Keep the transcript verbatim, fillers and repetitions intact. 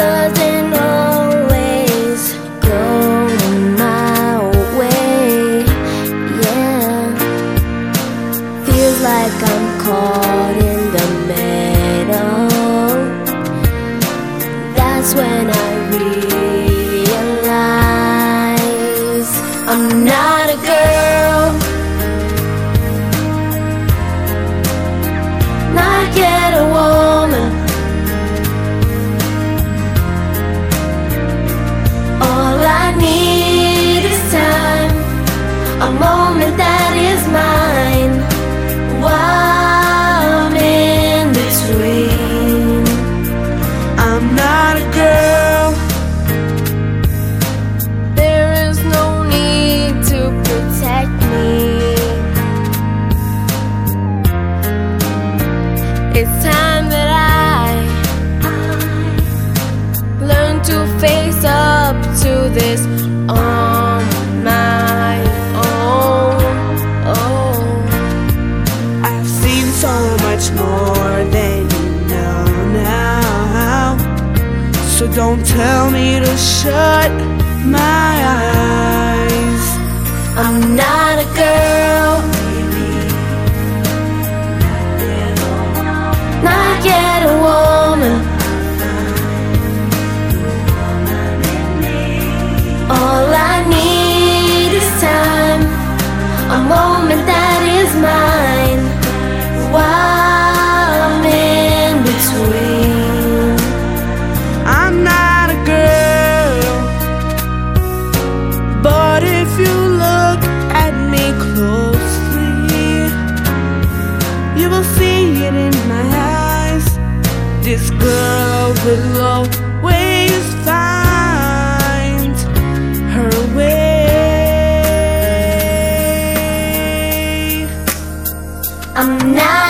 doesn't always go my way. Yeah, feels like I'm caught in the middle. That's when I realize I'm not a girl, not yet a woman. All I need is time, a moment that is mine, while I'm in between. I'm not a girl. There is no need to protect me. It's time that I learn to face up to this on my own. Oh, I've seen so much more than you know now, so don't tell me to shut my eyes. I'm not a girl, not yet a woman. All I need is time, a moment that is mine, while I'm in between. I'm not a girl, but if you look at me closely, you will see it in my eyes. This girl will always find her way. I'm not